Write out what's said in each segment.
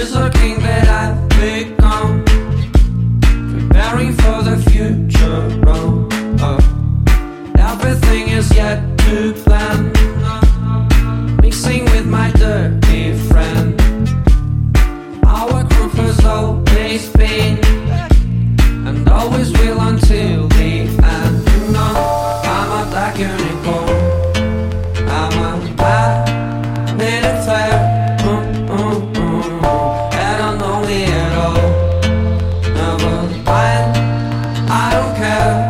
is a king that I've become, preparing for the future. Everything is yet to plan, mixing with my dirty friend. Our group has always been and always will until the end. No, I'm a black unicorn, I'm a bad little flare. They don't know me at all, no, but I don't care.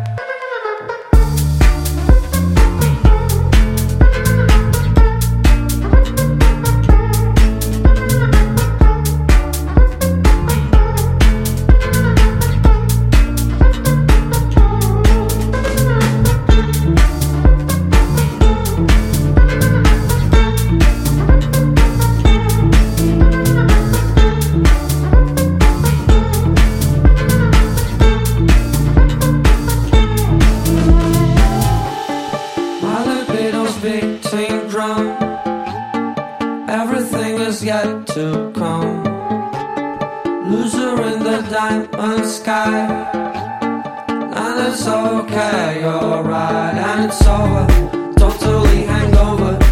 Beating drum, everything is yet to come. Loser in the diamond sky, and it's okay, you're right, and it's over. Totally hangover.